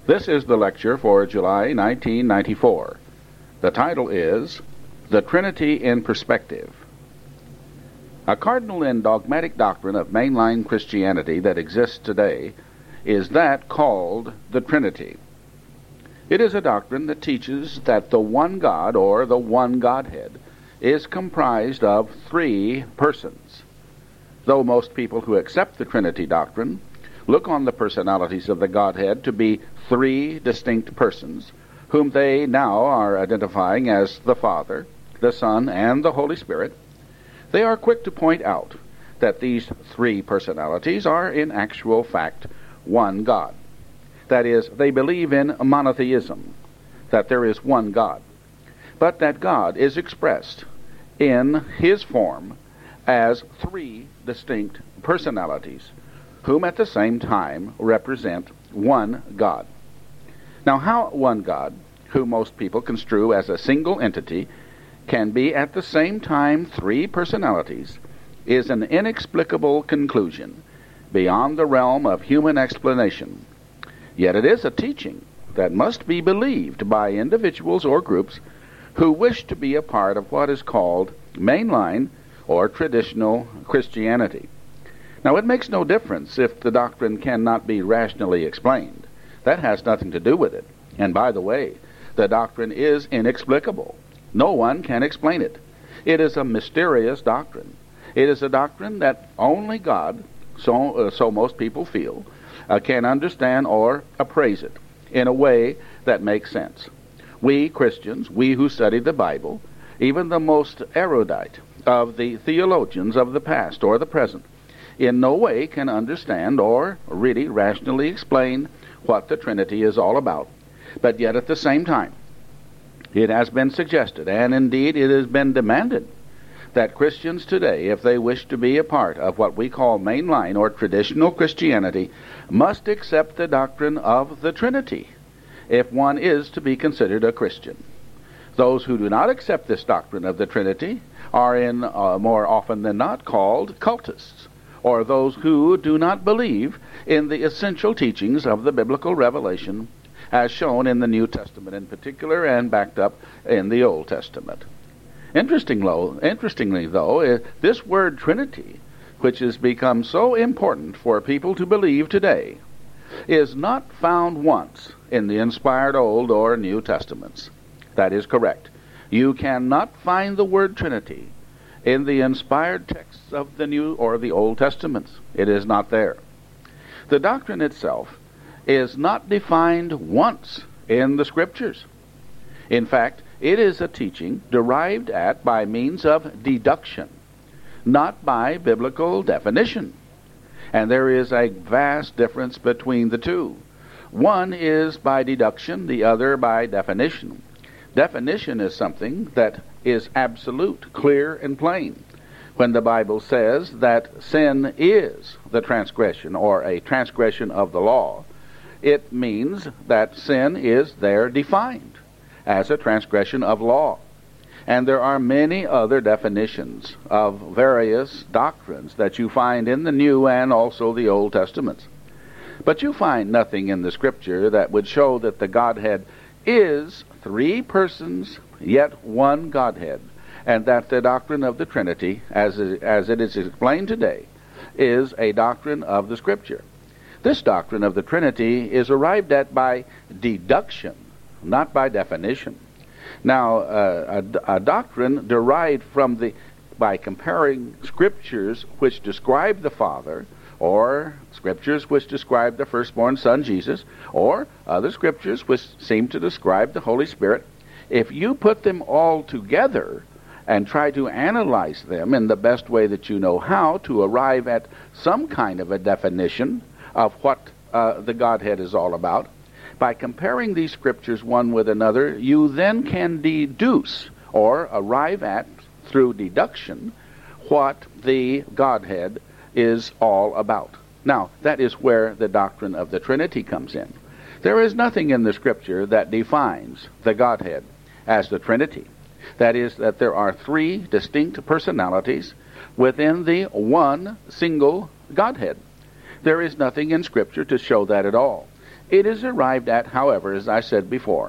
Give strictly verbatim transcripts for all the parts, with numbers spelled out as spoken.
This is the lecture for July nineteen ninety-four. The title is The Trinity in Perspective. A cardinal and dogmatic doctrine of mainline Christianity that exists today is that called the Trinity. It is a doctrine that teaches that the one God, or the one Godhead, is comprised of three persons. Though most people who accept the Trinity doctrine look on the personalities of the Godhead to be three distinct persons, whom they now are identifying as the Father, the Son, and the Holy Spirit, they are quick to point out that these three personalities are in actual fact one God. That is, they believe in monotheism, that there is one God, but that God is expressed in His form as three distinct personalities, whom at the same time represent one God. Now, how one God, who most people construe as a single entity, can be at the same time three personalities is an inexplicable conclusion beyond the realm of human explanation. Yet it is a teaching that must be believed by individuals or groups who wish to be a part of what is called mainline or traditional Christianity. Now, it makes no difference if the doctrine cannot be rationally explained. That has nothing to do with it. And by the way, the doctrine is inexplicable. No one can explain it. It is a mysterious doctrine. It is a doctrine that only God, so, uh, so most people feel, uh, can understand or appraise it in a way that makes sense. We Christians, we who study the Bible, even the most erudite of the theologians of the past or the present, in no way can understand or really rationally explain what the Trinity is all about. But yet at the same time, it has been suggested, and indeed it has been demanded, that Christians today, if they wish to be a part of what we call mainline or traditional Christianity, must accept the doctrine of the Trinity if one is to be considered a Christian. Those who do not accept this doctrine of the Trinity are in, uh, more often than not, called cultists, or those who do not believe in the essential teachings of the biblical revelation as shown in the New Testament in particular and backed up in the Old Testament. Interestingly, interestingly though, this word Trinity, which has become so important for people to believe today, is not found once in the inspired Old or New Testaments. That is correct. You cannot find the word Trinity in the inspired texts of the New or the Old Testaments. It is not there. The doctrine itself is not defined once in the Scriptures. In fact, it is a teaching derived at by means of deduction, not by biblical definition. And there is a vast difference between the two. One is by deduction, the other by definition. Definition is something that is absolute, clear, and plain. When the Bible says that sin is the transgression or a transgression of the law, it means that sin is there defined as a transgression of law. And there are many other definitions of various doctrines that you find in the New and also the Old Testaments. But you find nothing in the Scripture that would show that the Godhead is three persons, yet one Godhead, and that the doctrine of the Trinity, as it, as it is explained today, is a doctrine of the Scripture. This doctrine of the Trinity is arrived at by deduction, not by definition. Now, uh, a, a doctrine derived from the by comparing Scriptures which describe the Father, or Scriptures which describe the firstborn Son, Jesus, or other Scriptures which seem to describe the Holy Spirit, if you put them all together and try to analyze them in the best way that you know how to arrive at some kind of a definition of what uh, the Godhead is all about, by comparing these Scriptures one with another, you then can deduce or arrive at, through deduction, what the Godhead is all about. Now, that is where the doctrine of the Trinity comes in. There is nothing in the Scripture that defines the Godhead as the Trinity. That is, that there are three distinct personalities within the one single Godhead. There is nothing in Scripture to show that at all. It is arrived at, however, as I said before,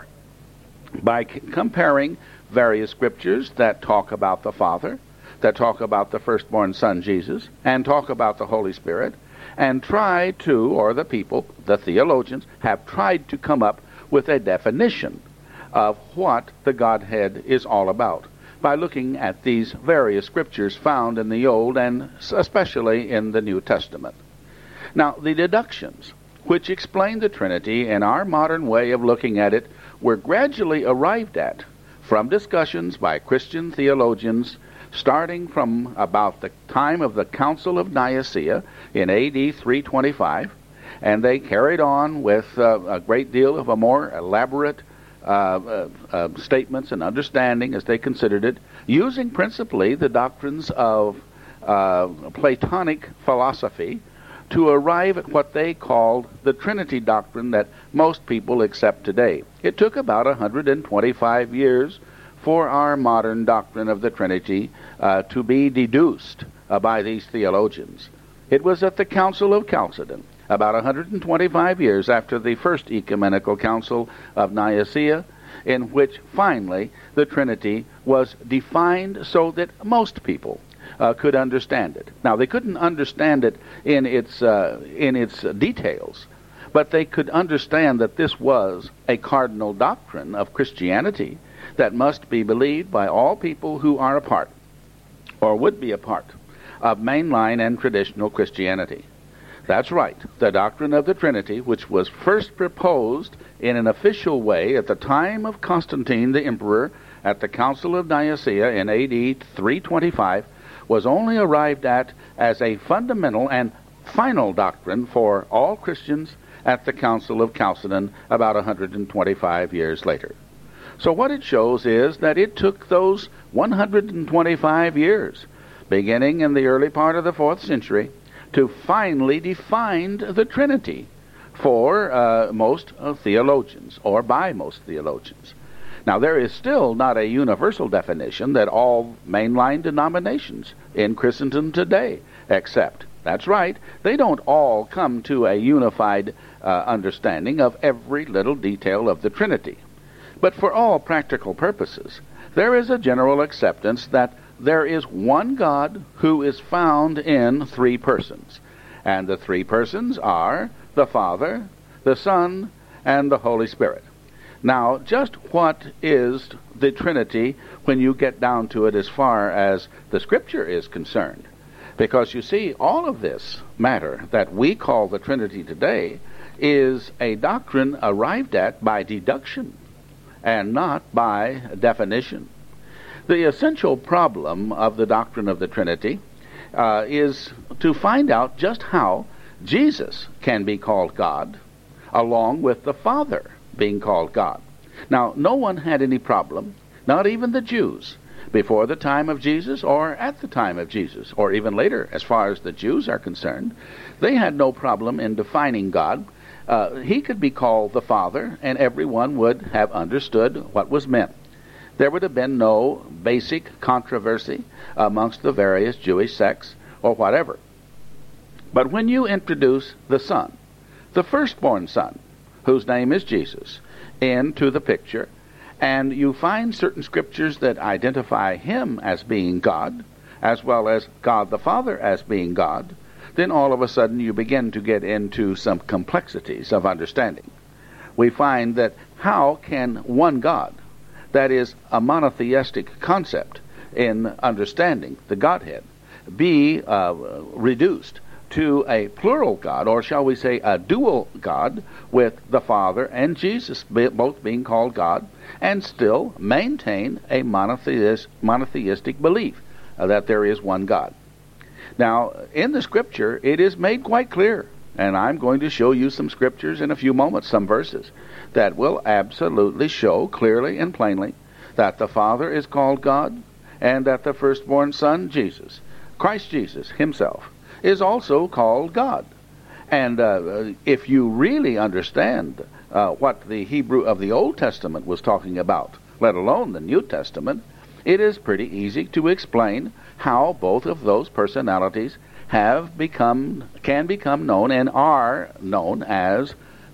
by c- comparing various scriptures that talk about the Father, that talk about the firstborn Son, Jesus, and talk about the Holy Spirit, and try to, or the people, the theologians, have tried to come up with a definition of what the Godhead is all about by looking at these various scriptures found in the Old and especially in the New Testament. Now, the deductions which explain the Trinity in our modern way of looking at it were gradually arrived at from discussions by Christian theologians starting from about the time of the Council of Nicaea in A D three twenty-five, and they carried on with uh, a great deal of a more elaborate uh, uh, uh, statements and understanding as they considered it, using principally the doctrines of uh, Platonic philosophy to arrive at what they called the Trinity doctrine that most people accept today. It took about one hundred twenty-five years for our modern doctrine of the Trinity uh, to be deduced uh, by these theologians. It was at the Council of Chalcedon, about one hundred twenty-five years after the first ecumenical council of Nicaea, in which finally the Trinity was defined so that most people uh, could understand it. Now, they couldn't understand it in its uh, in its details, but they could understand that this was a cardinal doctrine of Christianity that must be believed by all people who are a part, or would be a part, of mainline and traditional Christianity. That's right, the doctrine of the Trinity, which was first proposed in an official way at the time of Constantine the Emperor at the Council of Nicaea in A D three twenty-five, was only arrived at as a fundamental and final doctrine for all Christians at the Council of Chalcedon about one hundred twenty-five years later. So what it shows is that it took those one hundred twenty-five years, beginning in the early part of the fourth century, to finally define the Trinity for uh, most uh, theologians, or by most theologians. Now, there is still not a universal definition that all mainline denominations in Christendom today accept. That's right, they don't all come to a unified uh, understanding of every little detail of the Trinity. But for all practical purposes, there is a general acceptance that there is one God who is found in three persons. And the three persons are the Father, the Son, and the Holy Spirit. Now, just what is the Trinity when you get down to it as far as the Scripture is concerned? Because you see, all of this matter that we call the Trinity today is a doctrine arrived at by deduction and not by definition. The essential problem of the doctrine of the Trinity uh, is to find out just how Jesus can be called God, along with the Father being called God. Now, no one had any problem, not even the Jews, before the time of Jesus or at the time of Jesus, or even later, as far as the Jews are concerned. They had no problem in defining God. Uh, he could be called the Father, and everyone would have understood what was meant. There would have been no basic controversy amongst the various Jewish sects or whatever. But when you introduce the Son, the firstborn Son, whose name is Jesus, into the picture, and you find certain scriptures that identify him as being God, as well as God the Father as being God, then all of a sudden you begin to get into some complexities of understanding. We find that how can one God, that is a monotheistic concept in understanding the Godhead, be uh, reduced to a plural God, or shall we say a dual God, with the Father and Jesus both being called God, and still maintain a monotheist, monotheistic belief uh, that there is one God? Now, in the Scripture, it is made quite clear, and I'm going to show you some Scriptures in a few moments, some verses, that will absolutely show clearly and plainly that the Father is called God, and that the firstborn Son, Jesus, Christ Jesus himself, is also called God. And uh, if you really understand uh, what the Hebrew of the Old Testament was talking about, let alone the New Testament, it is pretty easy to explain how both of those personalities have become, can become known and are known as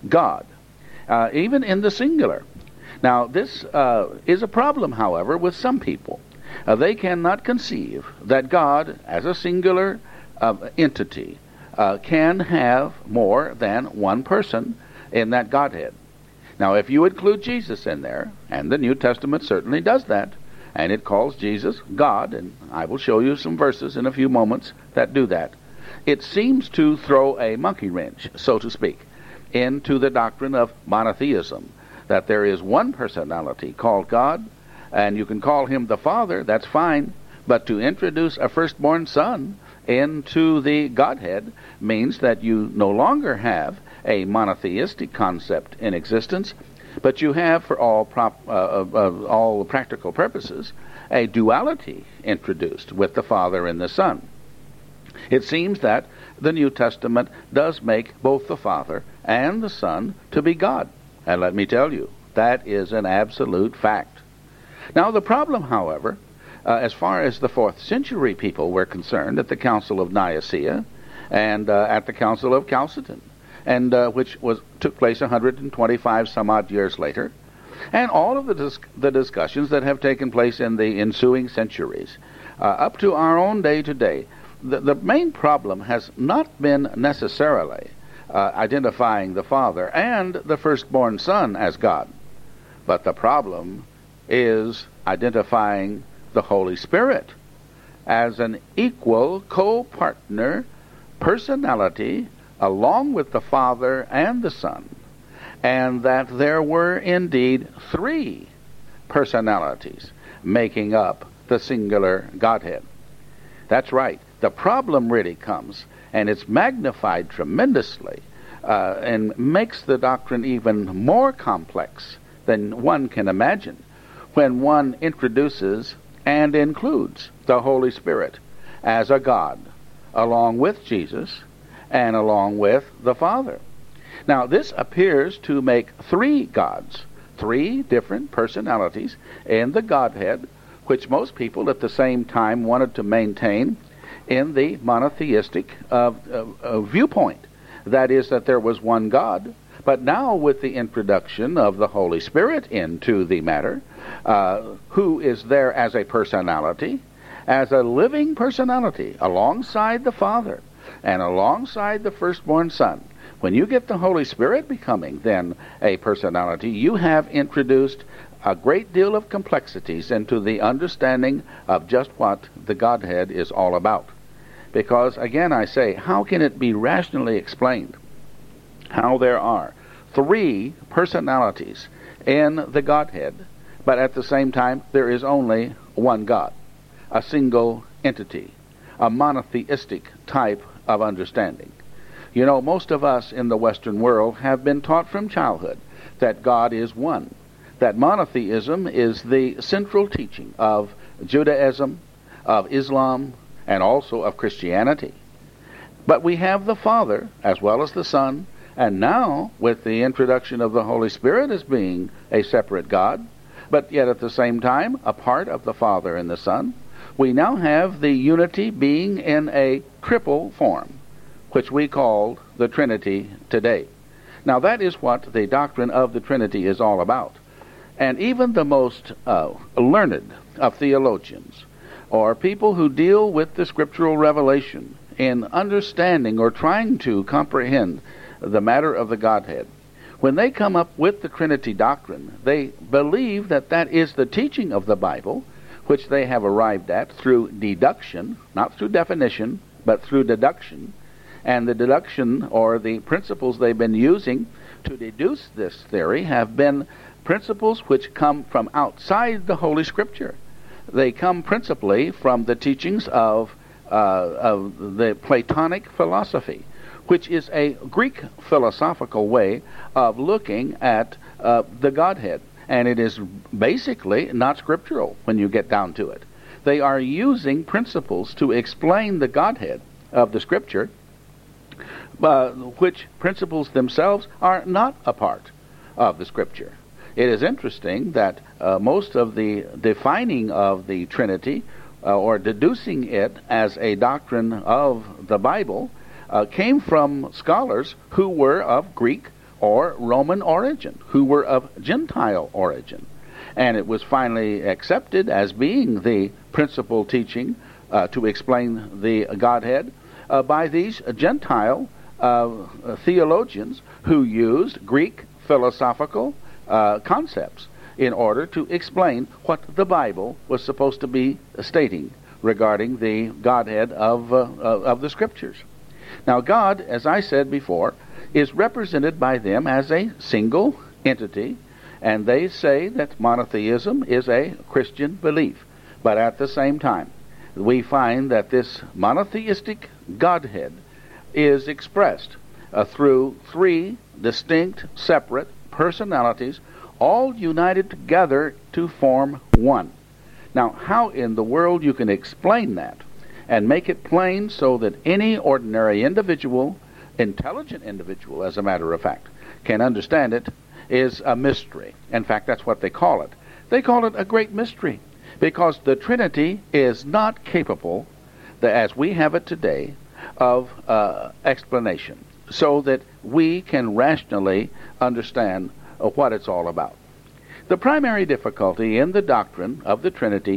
God, uh, even in the singular. Now, this uh, is a problem, however, with some people. Uh, they cannot conceive that God, as a singular uh, entity, uh, can have more than one person in that Godhead. Now, if you include Jesus in there, and the New Testament certainly does that, and it calls Jesus God, and I will show you some verses in a few moments that do that, it seems to throw a monkey wrench, so to speak, into the doctrine of monotheism, that there is one personality called God, and you can call him the Father, that's fine, but to introduce a firstborn son into the Godhead means that you no longer have a monotheistic concept in existence, but you have, for all prop, uh, uh, all practical purposes, a duality introduced with the Father and the Son. It seems that the New Testament does make both the Father and the Son to be God. And let me tell you, that is an absolute fact. Now, the problem, however, uh, as far as the fourth century people were concerned at the Council of Nicaea and uh, at the Council of Chalcedon, and uh, which was took place one hundred twenty-five some odd years later, and all of the dis- the discussions that have taken place in the ensuing centuries, uh, up to our own day today, the, the main problem has not been necessarily uh, identifying the Father and the firstborn Son as God, but the problem is identifying the Holy Spirit as an equal co-partner personality along with the Father and the Son, and that there were indeed three personalities making up the singular Godhead. That's right. The problem really comes, and it's magnified tremendously, uh, and makes the doctrine even more complex than one can imagine, when one introduces and includes the Holy Spirit as a God, along with Jesus, and along with the Father. Now, this appears to make three gods, three different personalities in the Godhead, which most people at the same time wanted to maintain in the monotheistic uh, uh, uh, viewpoint. That is, that there was one God, but now with the introduction of the Holy Spirit into the matter, uh, who is there as a personality, as a living personality, alongside the Father, and alongside the firstborn Son. When you get the Holy Spirit becoming then a personality, you have introduced a great deal of complexities into the understanding of just what the Godhead is all about. Because, again, I say, how can it be rationally explained how there are three personalities in the Godhead, but at the same time there is only one God, a single entity, a monotheistic type of understanding? You know, most of us in the Western world have been taught from childhood that God is one, that monotheism is the central teaching of Judaism, of Islam, and also of Christianity. But we have the Father as well as the Son, and now with the introduction of the Holy Spirit as being a separate God, but yet at the same time a part of the Father and the Son, we now have the unity being in a triple form, which we call the Trinity today. Now, that is what the doctrine of the Trinity is all about. And even the most uh, learned of theologians, or people who deal with the scriptural revelation in understanding or trying to comprehend the matter of the Godhead, when they come up with the Trinity doctrine, they believe that that is the teaching of the Bible, which they have arrived at through deduction, not through definition, but through deduction. And the deduction, or the principles they've been using to deduce this theory, have been principles which come from outside the Holy Scripture. They come principally from the teachings of, uh, of the Platonic philosophy, which is a Greek philosophical way of looking at uh, the Godhead. And it is basically not scriptural when you get down to it. They are using principles to explain the Godhead of the Scripture, uh, which principles themselves are not a part of the Scripture. It is interesting that uh, most of the defining of the Trinity, uh, or deducing it as a doctrine of the Bible, uh, came from scholars who were of Greek or Roman origin, who were of Gentile origin. And it was finally accepted as being the principal teaching uh, to explain the Godhead uh, by these Gentile uh, theologians who used Greek philosophical uh, concepts in order to explain what the Bible was supposed to be stating regarding the Godhead of, uh, of the Scriptures. Now, God, as I said before, is represented by them as a single entity, and they say that monotheism is a Christian belief. But at the same time, we find that this monotheistic Godhead is expressed uh, through three distinct, separate personalities, all united together to form one. Now, how in the world you can explain that and make it plain so that any ordinary individual, intelligent individual, as a matter of fact, can understand it, is a mystery. In fact, that's what they call it. They call it a great mystery because the Trinity is not capable, as we have it today, of uh, explanation so that we can rationally understand uh, what it's all about. The primary difficulty in the doctrine of the Trinity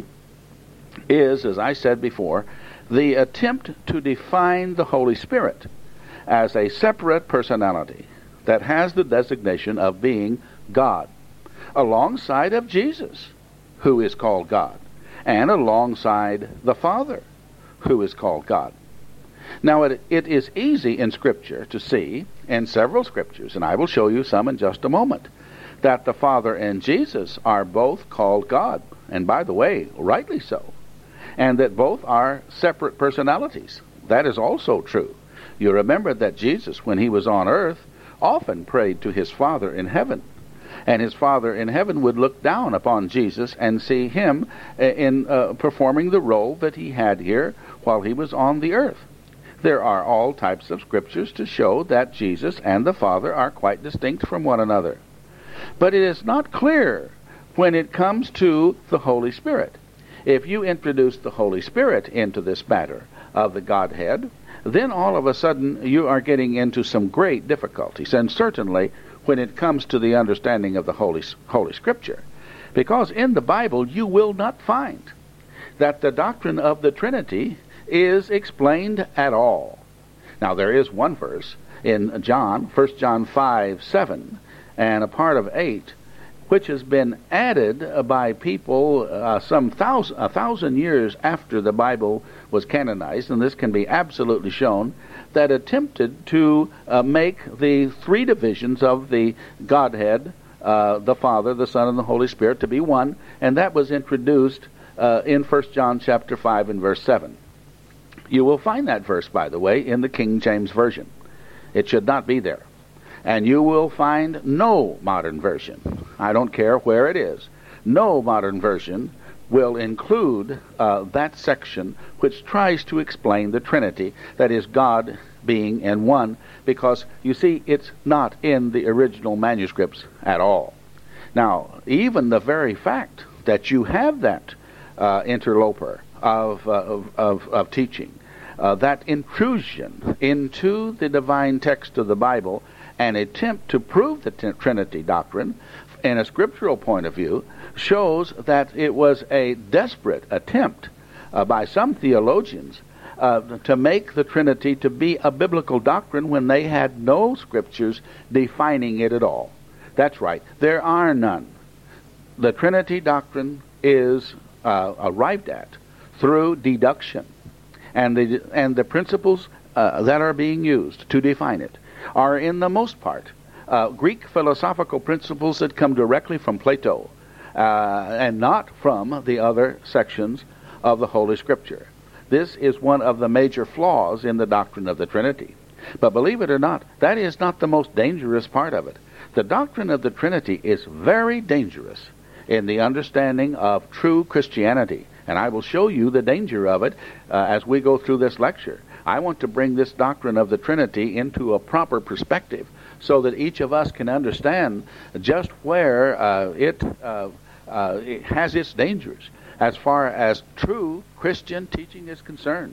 is, as I said before, the attempt to define the Holy Spirit as a separate personality that has the designation of being God, alongside of Jesus, who is called God, and alongside the Father, who is called God. Now, it, it is easy in Scripture to see, in several Scriptures, and I will show you some in just a moment, that the Father and Jesus are both called God, and by the way, rightly so, and that both are separate personalities. That is also true. You remember that Jesus, when he was on earth, often prayed to his Father in heaven, and his Father in heaven would look down upon Jesus and see him in uh, performing the role that he had here while he was on the earth. There are all types of scriptures to show that Jesus and the Father are quite distinct from one another. But it is not clear when it comes to the Holy Spirit. If you introduce the Holy Spirit into this matter of the Godhead, then all of a sudden you are getting into some great difficulties, and certainly when it comes to the understanding of the Holy, Holy Scripture. Because in the Bible you will not find that the doctrine of the Trinity is explained at all. Now, there is one verse in John, First John five seven, and a part of eight, which has been added by people uh, some thousand, a thousand years after the Bible was canonized, and this can be absolutely shown, that attempted to uh, make the three divisions of the Godhead, uh, the Father, the Son, and the Holy Spirit, to be one, and that was introduced uh, in First John chapter five and verse seven. You will find that verse, by the way, in the King James Version. It should not be there. And you will find no modern version, I don't care where it is, no modern version will include uh, that section which tries to explain the Trinity, that is, God being in one, because, you see, it's not in the original manuscripts at all. Now, even the very fact that you have that uh, interloper of, uh, of, of, of teaching, uh, that intrusion into the divine text of the Bible, an attempt to prove the t- Trinity doctrine in a scriptural point of view, shows that it was a desperate attempt uh, by some theologians uh, to make the Trinity to be a biblical doctrine when they had no scriptures defining it at all. That's right, there are none. The Trinity doctrine is uh, arrived at through deduction, and the, and the principles uh, that are being used to define it are, in the most part, uh, Greek philosophical principles that come directly from Plato, uh, and not from the other sections of the Holy Scripture. This is one of the major flaws in the doctrine of the Trinity. But believe it or not, that is not the most dangerous part of it. The doctrine of the Trinity is very dangerous in the understanding of true Christianity, and I will show you the danger of it uh, as we go through this lecture. I want to bring this doctrine of the Trinity into a proper perspective so that each of us can understand just where uh, it, uh, uh, it has its dangers as far as true Christian teaching is concerned.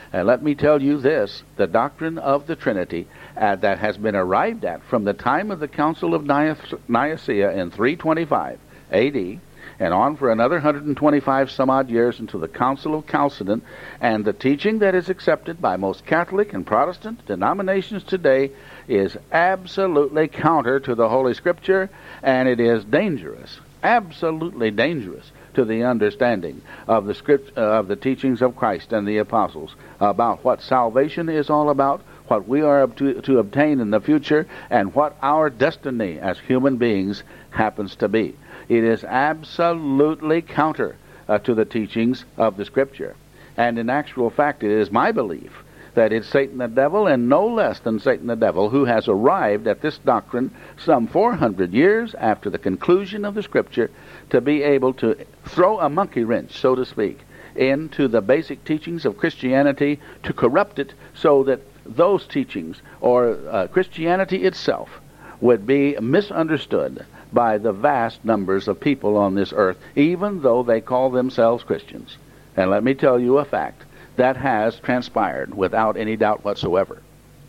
And let me tell you this, the doctrine of the Trinity uh, that has been arrived at from the time of the Council of Nicaea in three twenty-five A D and on for another one hundred twenty-five some odd years until the Council of Chalcedon, and the teaching that is accepted by most Catholic and Protestant denominations today is absolutely counter to the Holy Scripture, and it is dangerous, absolutely dangerous to the understanding of the script uh, of the teachings of Christ and the apostles about what salvation is all about, what we are to, to obtain in the future, and what our destiny as human beings happens to be. It is absolutely counter uh, to the teachings of the Scripture. And in actual fact, it is my belief that it's Satan the devil, and no less than Satan the devil, who has arrived at this doctrine some four hundred years after the conclusion of the Scripture to be able to throw a monkey wrench, so to speak, into the basic teachings of Christianity, to corrupt it so that those teachings, or uh, Christianity itself, would be misunderstood by the vast numbers of people on this earth, even though they call themselves Christians. And let me tell you a fact that has transpired without any doubt whatsoever.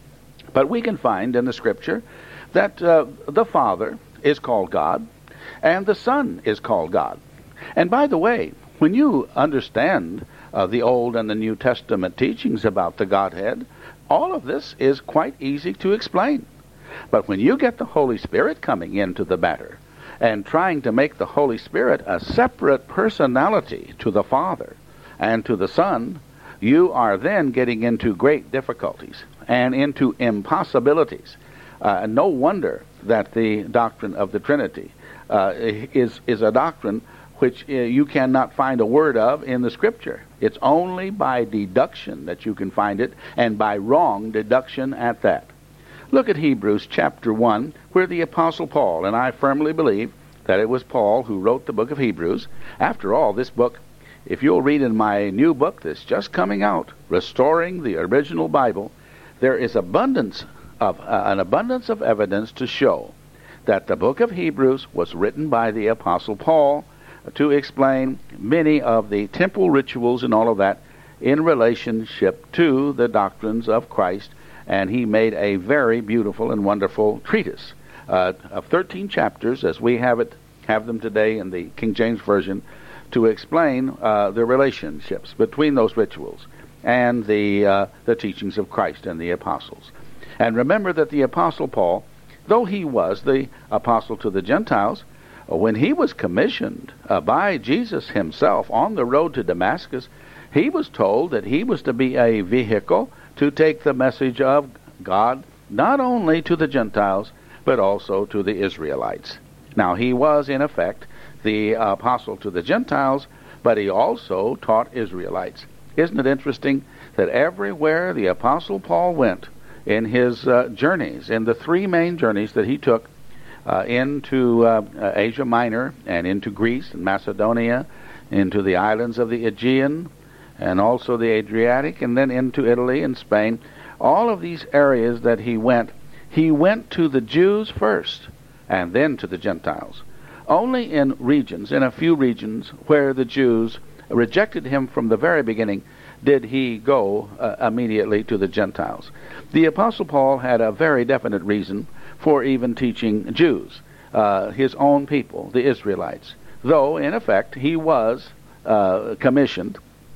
But we can find in the Scripture that uh, the Father is called God, and the Son is called God. And by the way, when you understand uh, the Old and the New Testament teachings about the Godhead, all of this is quite easy to explain. But when you get the Holy Spirit coming into the matter and trying to make the Holy Spirit a separate personality to the Father and to the Son, you are then getting into great difficulties and into impossibilities. Uh, no wonder that the doctrine of the Trinity uh, is, is a doctrine which uh, you cannot find a word of in the Scripture. It's only by deduction that you can find it, and by wrong deduction at that. Look at Hebrews chapter one, where the Apostle Paul, and I firmly believe that it was Paul who wrote the book of Hebrews. After all, this book, if you'll read in my new book that's just coming out, Restoring the Original Bible, there is abundance of uh, an abundance of evidence to show that the book of Hebrews was written by the Apostle Paul to explain many of the temple rituals and all of that in relationship to the doctrines of Christ. And he made a very beautiful and wonderful treatise uh, of thirteen chapters, as we have it have them today in the King James Version, to explain uh, the relationships between those rituals and the uh, the teachings of Christ and the apostles. And remember that the Apostle Paul, though he was the apostle to the Gentiles, when he was commissioned uh, by Jesus himself on the road to Damascus, he was told that he was to be a vehicle to take the message of God not only to the Gentiles, but also to the Israelites. Now, he was, in effect, the apostle to the Gentiles, but he also taught Israelites. Isn't it interesting that everywhere the Apostle Paul went in his uh, journeys, in the three main journeys that he took uh, into uh, uh, Asia Minor and into Greece and Macedonia, into the islands of the Aegean, and also the Adriatic, and then into Italy and Spain, all of these areas that he went, he went to the Jews first, and then to the Gentiles. Only in regions, in a few regions, where the Jews rejected him from the very beginning, did he go uh, immediately to the Gentiles. The Apostle Paul had a very definite reason for even teaching Jews, uh, his own people, the Israelites, though, in effect, he was uh, commissioned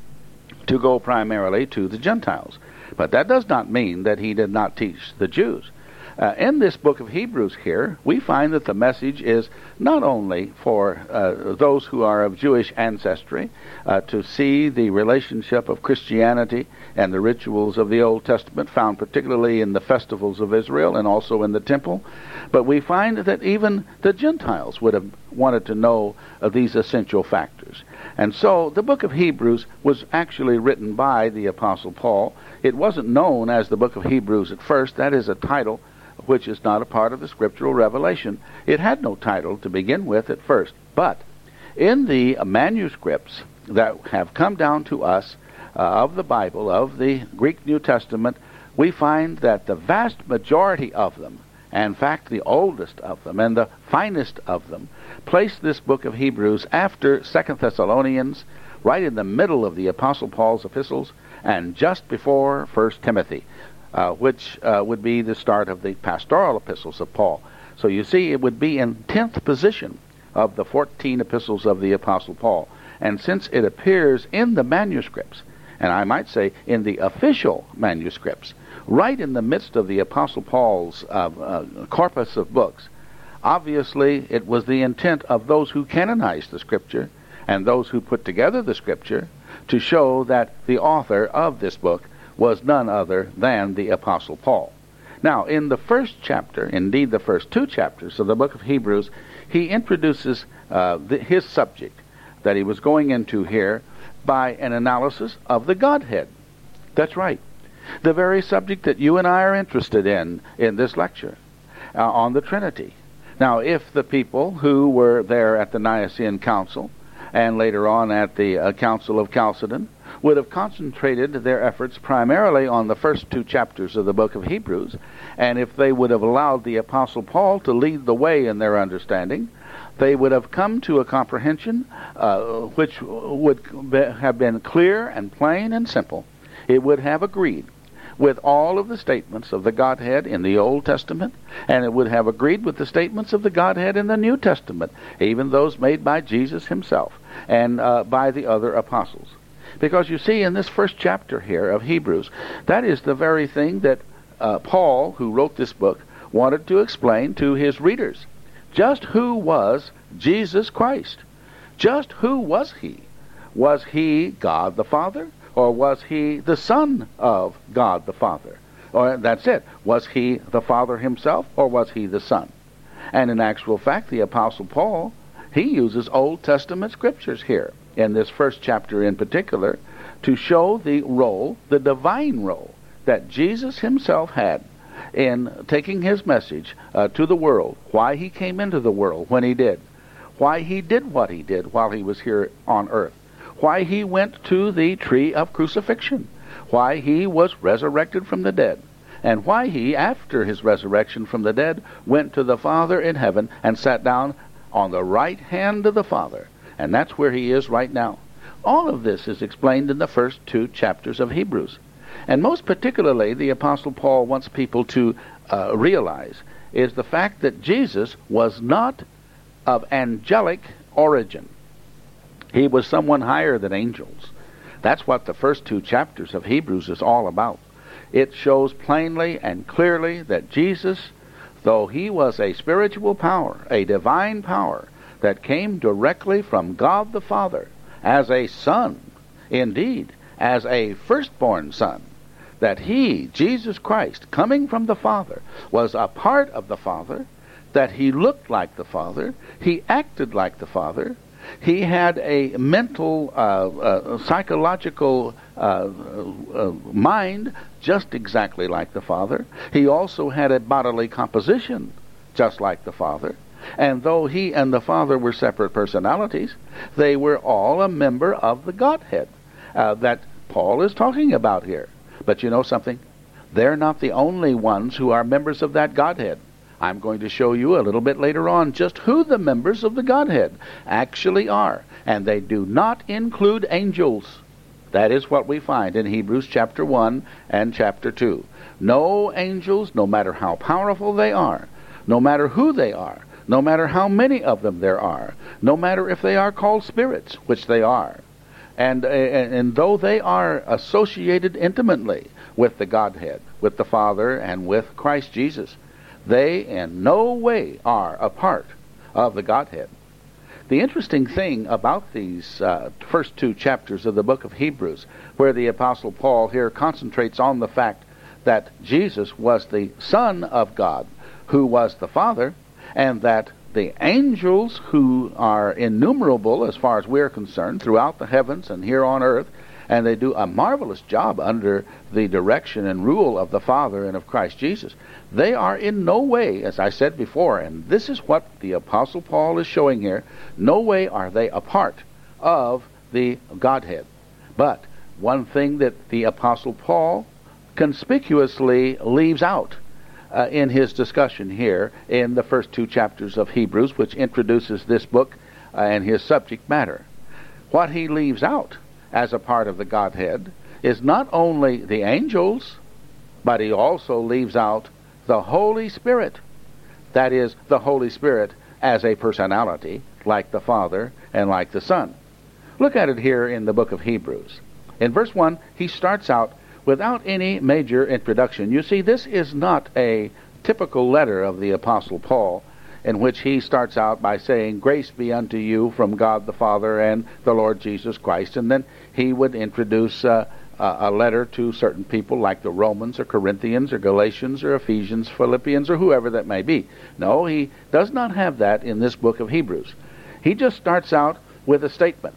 to go primarily to the Gentiles. But that does not mean that he did not teach the Jews. Uh, in this book of Hebrews here, we find that the message is not only for uh, those who are of Jewish ancestry uh, to see the relationship of Christianity and the rituals of the Old Testament, found particularly in the festivals of Israel and also in the temple, but we find that even the Gentiles would have wanted to know of these essential factors. And so the book of Hebrews was actually written by the Apostle Paul. It wasn't known as the book of Hebrews at first. That is a title which is not a part of the scriptural revelation. It had no title to begin with at first. But in the manuscripts that have come down to us uh, of the Bible, of the Greek New Testament, we find that the vast majority of them, in fact the oldest of them and the finest of them, place this book of Hebrews after Second Thessalonians, right in the middle of the Apostle Paul's epistles and just before First Timothy, uh, which uh, would be the start of the pastoral epistles of Paul. So you see, it would be in tenth position of the fourteen epistles of the Apostle Paul. And since it appears in the manuscripts, and I might say in the official manuscripts, right in the midst of the Apostle Paul's uh, uh, corpus of books, obviously it was the intent of those who canonized the Scripture and those who put together the Scripture to show that the author of this book was none other than the Apostle Paul. Now, in the first chapter, indeed the first two chapters of the book of Hebrews, he introduces uh, the, his subject that he was going into here by an analysis of the Godhead. That's right. The very subject that you and I are interested in in this lecture, uh, on the Trinity. Now, if the people who were there at the Nicene Council and later on at the uh, Council of Chalcedon would have concentrated their efforts primarily on the first two chapters of the book of Hebrews, and if they would have allowed the Apostle Paul to lead the way in their understanding, they would have come to a comprehension uh, which would be, have been clear and plain and simple. It would have agreed with all of the statements of the Godhead in the Old Testament, and it would have agreed with the statements of the Godhead in the New Testament, even those made by Jesus himself and uh, by the other apostles. Because you see, in this first chapter here of Hebrews, that is the very thing that uh, Paul, who wrote this book, wanted to explain to his readers. Just who was Jesus Christ? Just who was he? Was he God the Father? Or was he the Son of God the Father? Or that's it. Was he the Father himself, or was he the Son? And in actual fact, the Apostle Paul, he uses Old Testament scriptures here, in this first chapter in particular, to show the role, the divine role, that Jesus himself had in taking his message uh, to the world, why he came into the world when he did, why he did what he did while he was here on earth, why he went to the tree of crucifixion, why he was resurrected from the dead, and why he, after his resurrection from the dead, went to the Father in heaven and sat down on the right hand of the Father. And that's where he is right now. All of this is explained in the first two chapters of Hebrews. And most particularly, the Apostle Paul wants people to uh, realize is the fact that Jesus was not of angelic origin. He was someone higher than angels. That's what the first two chapters of Hebrews is all about. It shows plainly and clearly that Jesus, though he was a spiritual power, a divine power, that came directly from God the Father, as a son, indeed, as a firstborn son, that he, Jesus Christ, coming from the Father, was a part of the Father, that he looked like the Father, he acted like the Father, he had a mental, uh, uh, psychological uh, uh, mind just exactly like the Father. He also had a bodily composition just like the Father. And though he and the Father were separate personalities, they were all a member of the Godhead uh, that Paul is talking about here. But you know something? They're not the only ones who are members of that Godhead. I'm going to show you a little bit later on just who the members of the Godhead actually are. And they do not include angels. That is what we find in Hebrews chapter one and chapter two. No angels, no matter how powerful they are, no matter who they are, no matter how many of them there are, no matter if they are called spirits, which they are, and, and, and though they are associated intimately with the Godhead, with the Father, and with Christ Jesus, they in no way are a part of the Godhead. The interesting thing about these uh, first two chapters of the book of Hebrews, where the Apostle Paul here concentrates on the fact that Jesus was the Son of God, who was the Father, and that the angels, who are innumerable as far as we're concerned throughout the heavens and here on earth, and they do a marvelous job under the direction and rule of the Father and of Christ Jesus, they are in no way, as I said before, and this is what the Apostle Paul is showing here, no way are they a part of the Godhead. But one thing that the Apostle Paul conspicuously leaves out uh, in his discussion here in the first two chapters of Hebrews, which introduces this book uh, and his subject matter. What he leaves out as a part of the Godhead is not only the angels, but he also leaves out the Holy Spirit. That is, the Holy Spirit as a personality, like the Father and like the Son. Look at it here in the book of Hebrews. In verse one, he starts out without any major introduction. You see, this is not a typical letter of the Apostle Paul, in which he starts out by saying, "Grace be unto you from God the Father and the Lord Jesus Christ," and then he would introduce uh, a letter to certain people like the Romans or Corinthians or Galatians or Ephesians, Philippians, or whoever that may be. No, he does not have that in this book of Hebrews. He just starts out with a statement,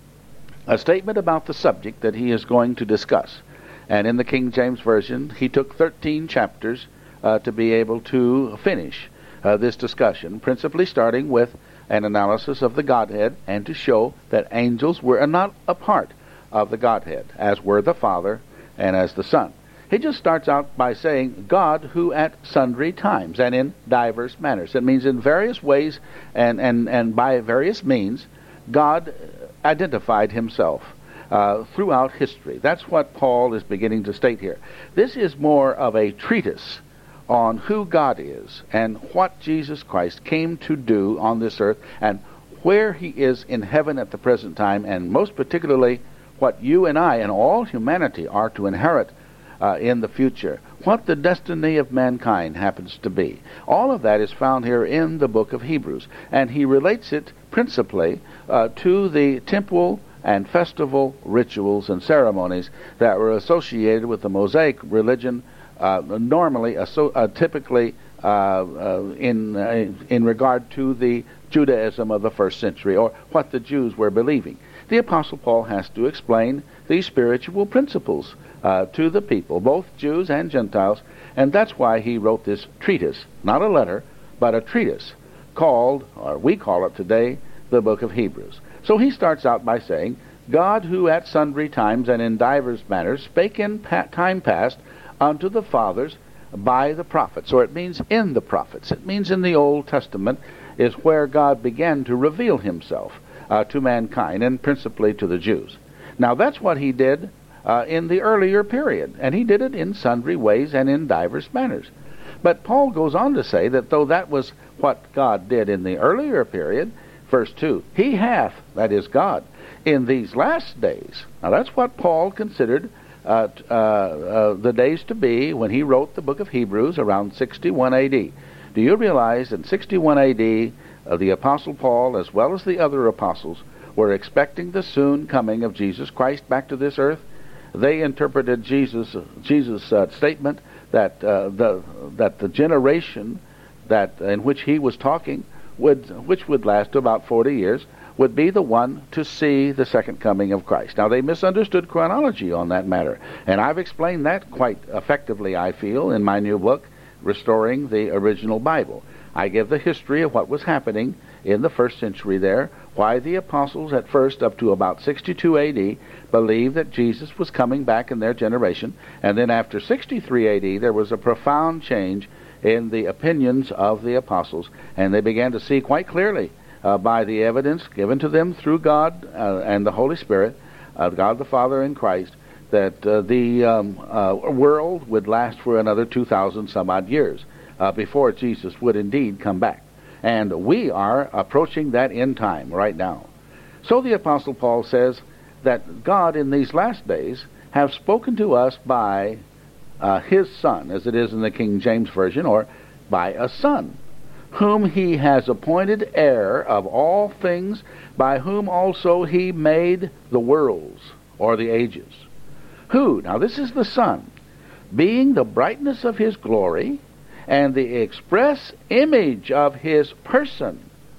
a statement about the subject that he is going to discuss. And in the King James Version, he took thirteen chapters uh, to be able to finish uh, this discussion, principally starting with an analysis of the Godhead and to show that angels were not a part of the Godhead, as were the Father and as the Son. He just starts out by saying, God who at sundry times and in divers manners. It means in various ways and, and, and by various means, God identified himself uh, throughout history. That's what Paul is beginning to state here. This is more of a treatise on who God is and what Jesus Christ came to do on this earth and where he is in heaven at the present time, and most particularly what you and I and all humanity are to inherit uh, in the future, what the destiny of mankind happens to be. All of that is found here in the book of Hebrews, and he relates it principally uh, to the temple and festival rituals and ceremonies that were associated with the Mosaic religion, uh, normally, uh, uh, typically uh, uh, in, uh, in regard to the Judaism of the first century, or what the Jews were believing. The Apostle Paul has to explain these spiritual principles uh, to the people, both Jews and Gentiles, and that's why he wrote this treatise, not a letter, but a treatise, called, or we call it today, the book of Hebrews. So he starts out by saying, God who at sundry times and in divers manners spake in pa- time past unto the fathers by the prophets. So it means in the prophets. It means in the Old Testament is where God began to reveal himself Uh, to mankind, and principally to the Jews. Now that's what he did uh, in the earlier period, and he did it in sundry ways and in divers manners. But Paul goes on to say that though that was what God did in the earlier period, verse two, he hath, that is God, in these last days. Now that's what Paul considered uh, uh, uh, the days to be when he wrote the book of Hebrews around sixty-one A D. Do you realize in sixty-one A D Uh, the Apostle Paul, as well as the other apostles, were expecting the soon coming of Jesus Christ back to this earth? They interpreted Jesus' Jesus' uh, statement that uh, the that the generation that in which he was talking would, which would last about forty years, would be the one to see the second coming of Christ. Now they misunderstood chronology on that matter, and I've explained that quite effectively, I feel, in my new book, Restoring the Original Bible. I give the history of what was happening in the first century there, why the apostles at first, up to about sixty-two A D, believed that Jesus was coming back in their generation, and then after sixty-three A D there was a profound change in the opinions of the apostles, and they began to see quite clearly uh, by the evidence given to them through God uh, and the Holy Spirit, uh, God the Father and Christ, that uh, the um, uh, world would last for another two thousand some odd years Uh, before Jesus would indeed come back. And we are approaching that end time right now. So the Apostle Paul says that God in these last days have spoken to us by uh, his Son, as it is in the King James Version, or by a Son, whom he has appointed heir of all things, by whom also he made the worlds, or the ages. Who, now this is the Son, being the brightness of his glory, and the express image of his person,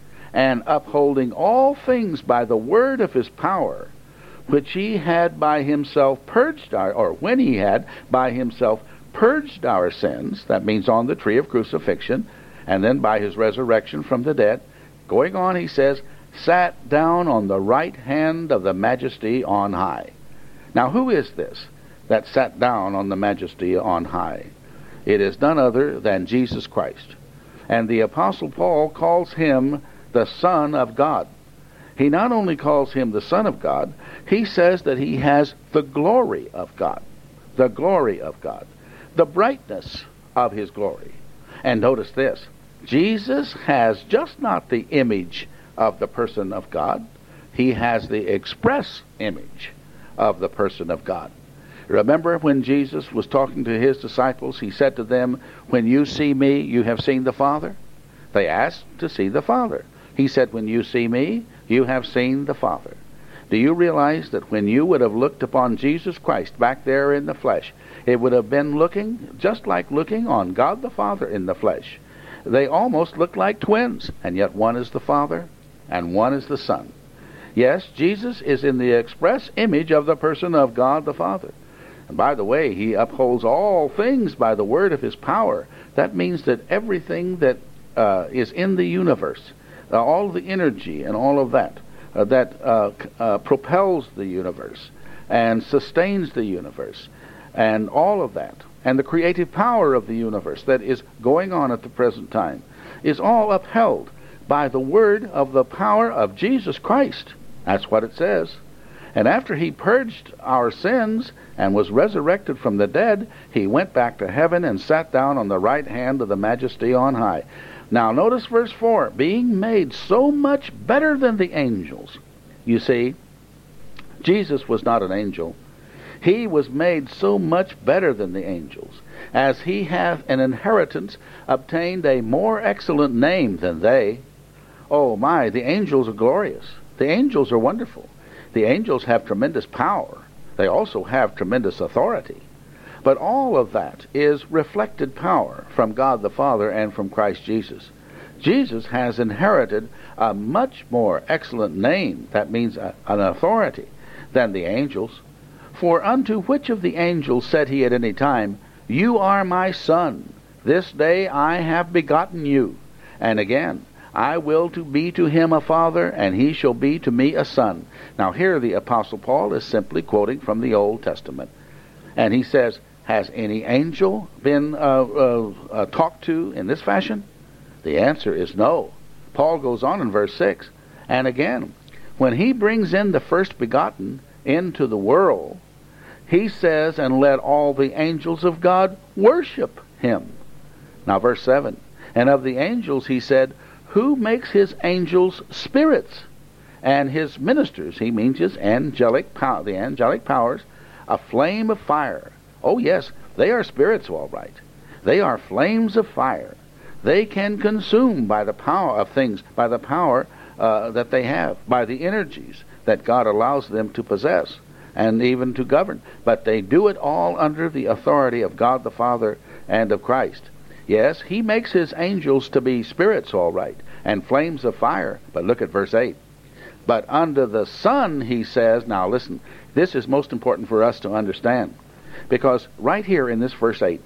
and upholding all things by the word of his power, which he had by himself purged our, or when he had by himself purged our sins, that means on the tree of crucifixion, and then by his resurrection from the dead, going on, he says, sat down on the right hand of the majesty on high. Now who is this that sat down on the majesty on high? It is none other than Jesus Christ. And the Apostle Paul calls him the Son of God. He not only calls him the Son of God, he says that he has the glory of God. The glory of God. The brightness of his glory. And notice this. Jesus has just not the image of the person of God. He has the express image of the person of God. Remember when Jesus was talking to his disciples, he said to them, "When you see me, you have seen the Father?" They asked to see the Father. He said, "When you see me, you have seen the Father." Do you realize that when you would have looked upon Jesus Christ back there in the flesh, it would have been looking just like looking on God the Father in the flesh? They almost look like twins, and yet one is the Father and one is the Son. Yes, Jesus is in the express image of the person of God the Father. And by the way, he upholds all things by the word of his power. That means that everything that uh, is in the universe, uh, all the energy and all of that, uh, that uh, uh, propels the universe and sustains the universe, and all of that, and the creative power of the universe that is going on at the present time, is all upheld by the word of the power of Jesus Christ. That's what it says. And after he purged our sins and was resurrected from the dead, he went back to heaven and sat down on the right hand of the Majesty on high. Now notice verse four, being made so much better than the angels. You see, Jesus was not an angel. He was made so much better than the angels, as he hath an inheritance obtained a more excellent name than they. Oh my, the angels are glorious. The angels are wonderful. The angels have tremendous power. They also have tremendous authority. But all of that is reflected power from God the Father and from Christ Jesus. Jesus has inherited a much more excellent name, that means a, an authority, than the angels. For unto which of the angels said he at any time, "You are my son, this day I have begotten you"? And again, "I will to be to him a father, and he shall be to me a son." Now here the Apostle Paul is simply quoting from the Old Testament. And he says, has any angel been uh, uh, uh, talked to in this fashion? The answer is no. Paul goes on in verse six. And again, when he brings in the first begotten into the world, he says, "And let all the angels of God worship him." Now verse seven. And of the angels he said, "Who makes his angels spirits, and his ministers," he means his angelic power, the angelic powers, "a flame of fire." Oh yes, they are spirits, all right. They are flames of fire. They can consume by the power of things, by the power uh, that they have, by the energies that God allows them to possess and even to govern. But they do it all under the authority of God the Father and of Christ. Yes, he makes his angels to be spirits, all right, and flames of fire. But look at verse eight. But under the Son, he says, now listen, this is most important for us to understand. Because right here in this verse eight,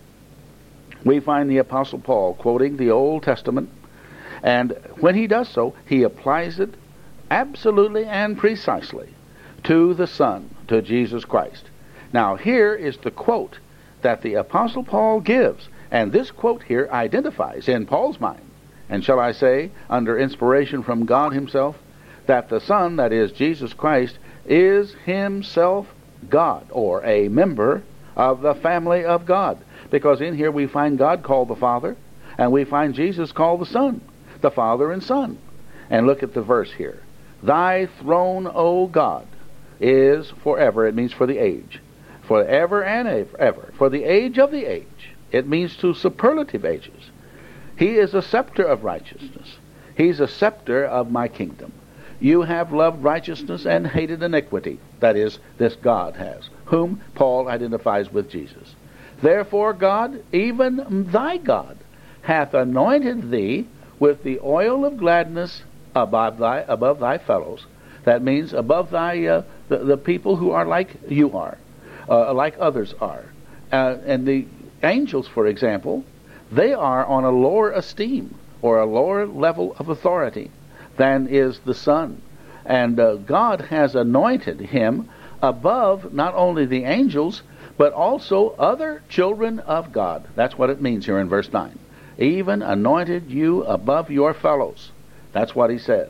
we find the Apostle Paul quoting the Old Testament. And when he does so, he applies it absolutely and precisely to the Son, to Jesus Christ. Now here is the quote that the Apostle Paul gives. And this quote here identifies in Paul's mind, and shall I say, under inspiration from God himself, that the Son, that is Jesus Christ, is himself God, or a member of the family of God. Because in here we find God called the Father, and we find Jesus called the Son, the Father and Son. And look at the verse here. Thy throne, O God, is forever. It means for the age. Forever and ever. For the age of the age. It means to superlative ages. He is a scepter of righteousness. He's a scepter of my kingdom. You have loved righteousness and hated iniquity. That is, this God has, whom Paul identifies with Jesus. Therefore God, even thy God, hath anointed thee with the oil of gladness above thy above thy fellows. That means above thy uh, the, the people who are like you are, uh, like others are. Uh, and the angels, for example, they are on a lower esteem or a lower level of authority than is the Son. And uh, God has anointed him above not only the angels, but also other children of God. That's what it means here in verse nine. Even anointed you above your fellows. That's what he says.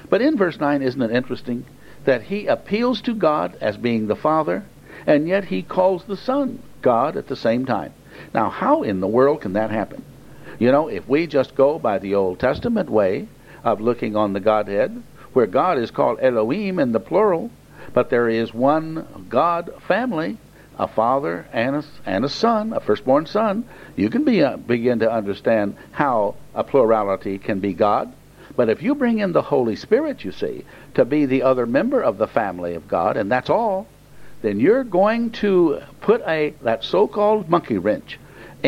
But in verse nine, isn't it interesting that he appeals to God as being the Father, and yet he calls the Son God at the same time? Now, how in the world can that happen? You know, if we just go by the Old Testament way of looking on the Godhead, where God is called Elohim in the plural, but there is one God family, a father and a, and a son, a firstborn son, you can be, uh, begin to understand how a plurality can be God. But if you bring in the Holy Spirit, you see, to be the other member of the family of God, and that's all, then you're going to put a that so-called monkey wrench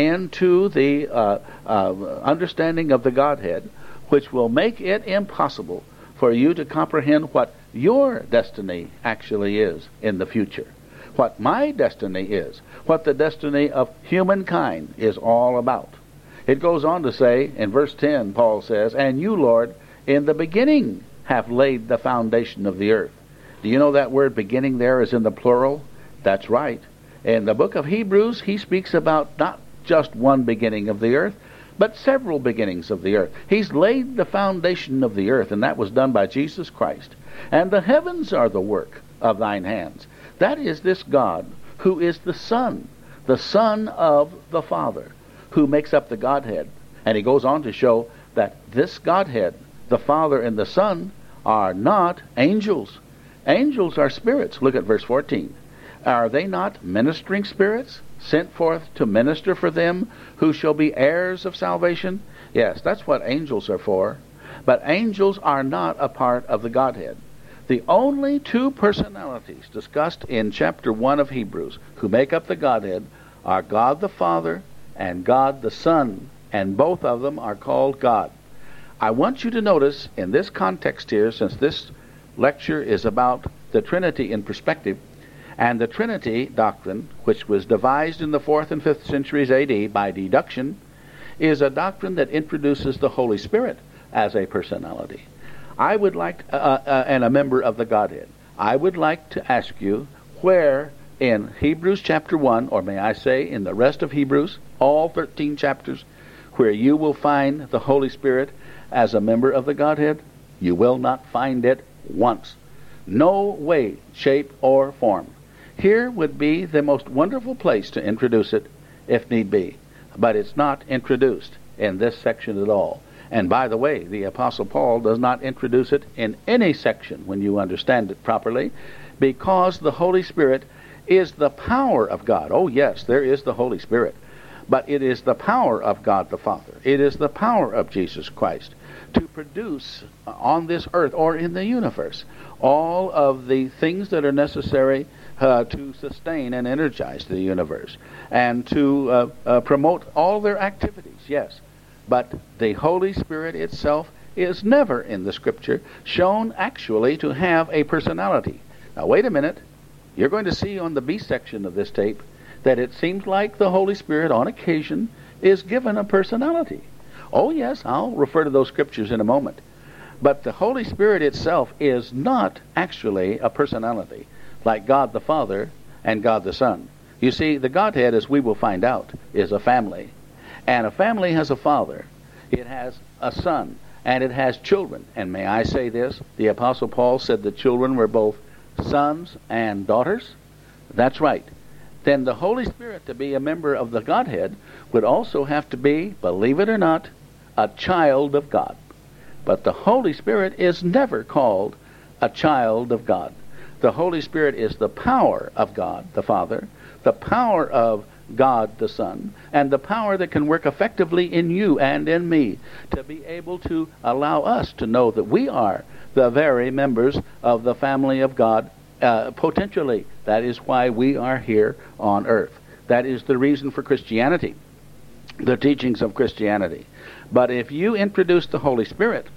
into the uh, uh, understanding of the Godhead, which will make it impossible for you to comprehend what your destiny actually is in the future, what my destiny is, what the destiny of humankind is all about. It goes on to say, in verse ten, Paul says, "And you, Lord, in the beginning have laid the foundation of the earth." Do you know that word beginning there is in the plural? That's right. In the book of Hebrews, he speaks about not just one beginning of the earth, but several beginnings of the earth. He's laid the foundation of the earth, and that was done by Jesus Christ. "And the heavens are the work of thine hands." That is this God who is the Son, the Son of the Father, who makes up the Godhead. And he goes on to show that this Godhead, the Father and the Son, are not angels. Angels are spirits. Look at verse fourteen. "Are they not ministering spirits, sent forth to minister for them who shall be heirs of salvation?" Yes, that's what angels are for. But angels are not a part of the Godhead. The only two personalities discussed in chapter one of Hebrews who make up the Godhead are God the Father and God the Son, and both of them are called God. I want you to notice in this context here, since this lecture is about the Trinity in perspective, and the Trinity doctrine, which was devised in the fourth and fifth centuries A D by deduction, is a doctrine that introduces the Holy Spirit as a personality. I would like, uh, uh, and a member of the Godhead. I would like to ask you where in Hebrews chapter one, or may I say in the rest of Hebrews, all thirteen chapters, where you will find the Holy Spirit as a member of the Godhead. You will not find it once. No way, shape, or form. Here would be the most wonderful place to introduce it, if need be. But it's not introduced in this section at all. And by the way, the Apostle Paul does not introduce it in any section when you understand it properly, because the Holy Spirit is the power of God. Oh yes, there is the Holy Spirit. But it is the power of God the Father. It is the power of Jesus Christ to produce on this earth or in the universe all of the things that are necessary uh, to sustain and energize the universe and to uh, uh, promote all their activities, yes. But the Holy Spirit itself is never in the Scripture shown actually to have a personality. Now wait a minute. You're going to see on the B section of this tape that it seems like the Holy Spirit on occasion is given a personality. Oh yes, I'll refer to those scriptures in a moment. But the Holy Spirit itself is not actually a personality like God the Father and God the Son. You see, the Godhead, as we will find out, is a family. And a family has a father. It has a son. And it has children. And may I say this? The Apostle Paul said the children were both sons and daughters. That's right. Then the Holy Spirit, to be a member of the Godhead, would also have to be, believe it or not, a child of God. But the Holy Spirit is never called a child of God. The Holy Spirit is the power of God the Father, the power of God the Son, and the power that can work effectively in you and in me to be able to allow us to know that we are the very members of the family of God uh, potentially. That is why we are here on earth. That is the reason for Christianity, the teachings of Christianity. But if you introduce the Holy Spirit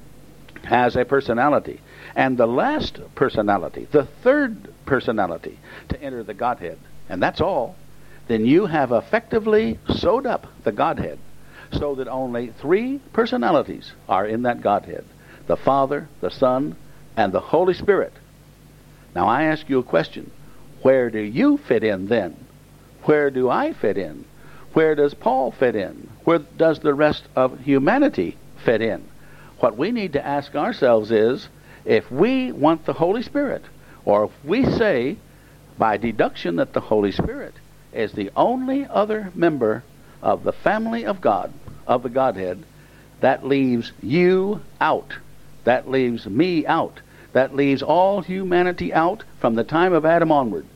as a personality, and the last personality, the third personality to enter the Godhead, and that's all, then you have effectively sewed up the Godhead so that only three personalities are in that Godhead: the Father, the Son, and the Holy Spirit. Now I ask you a question. Where do you fit in then? Where do I fit in? Where does Paul fit in? Where does the rest of humanity fit in? What we need to ask ourselves is, if we want the Holy Spirit, or if we say by deduction that the Holy Spirit is the only other member of the family of God, of the Godhead, that leaves you out. That leaves me out. That leaves all humanity out from the time of Adam onward.